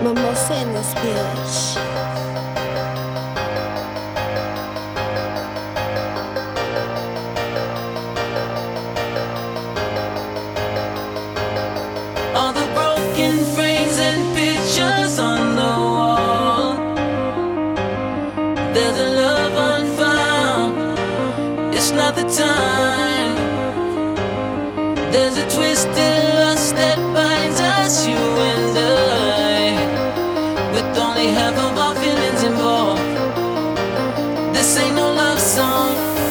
Mimosa in this bitch. All the broken frames and pictures on the wall. There's a love unfound. It's not the time. There's a twisted lust that binds us, you and I, with only half of our feelings involved. This ain't no love song,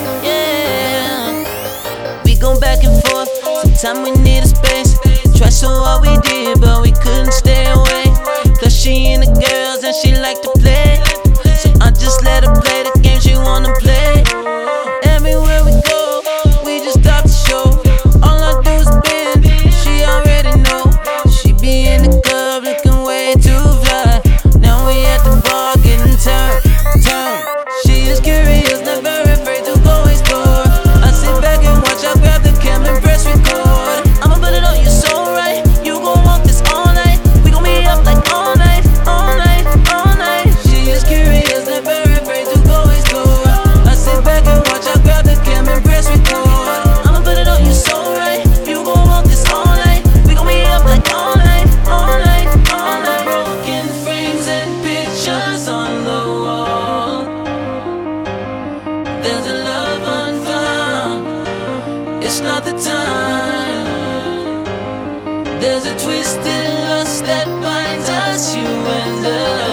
yeah. We go back and forth. Sometimes we need a space. Try so hard we did, but we couldn't stay away. Plus she into girls and she like to play, so I just let her play the game she wanna play. Everywhere we go, we just stop the show. All I do is spin, she already know. She be in the club looking way too fly. Now we at the bar getting turned. She is curious, never afraid to go explore. I sit back and watch, I grab the camera and press record. I'ma put it on you so right, you gon' want this all night. We gon' be up like all night, all night, all night. She is curious, never afraid to go explore. I sit back and watch, I grab the camera and press record. I'ma put it on you so right, you gon' want this all night. We gon' be up like all night, all night, all night. Broken frames and pictures on the wall. There's a love unfound. It's not the time. There's a twisted lust that binds us, you and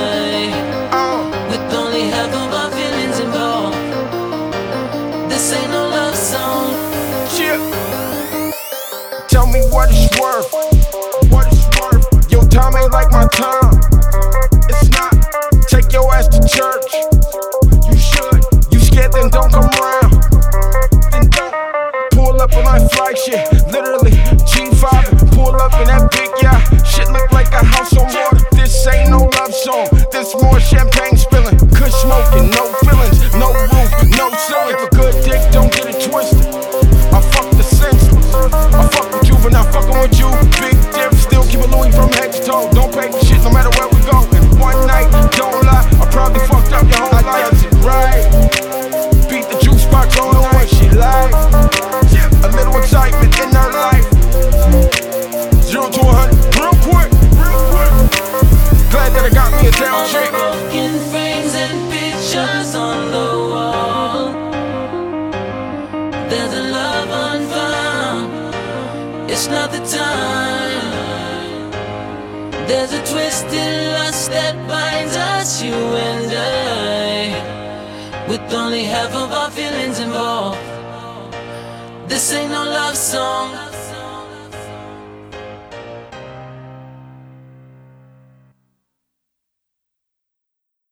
I, with only half of our feelings involved. This ain't no love song. Chip. Tell me what it's worth. What it's worth. Your time ain't like my time. It's not. Take your ass to church. You should. You scared, then don't come around. Then don't pull up on my flight shit. Literally, G5. Pull up in that big yacht. Shit look like a house on water. This ain't no love song. This more champagne spilling. Kush smoking, no feelings, no roof, no ceiling. If a good dick, don't get it twisted. I fuck the senseless. I fuck with you, but not fucking with you. Big dip, still keep a Louis from head to toe. Don't pay for shit no matter where we go. And one night, don't lie, I probably fucked up your whole life. Does it right. Beat the juice box on the way she like. A little excitement in her life. 0 to 100, real quick. Glad that I got me a down chick. Broken frames and pictures on the wall. There's a love unfound. It's not the time. There's a twisted lust that binds us, you and I, with only half of our feelings involved. This ain't no love song.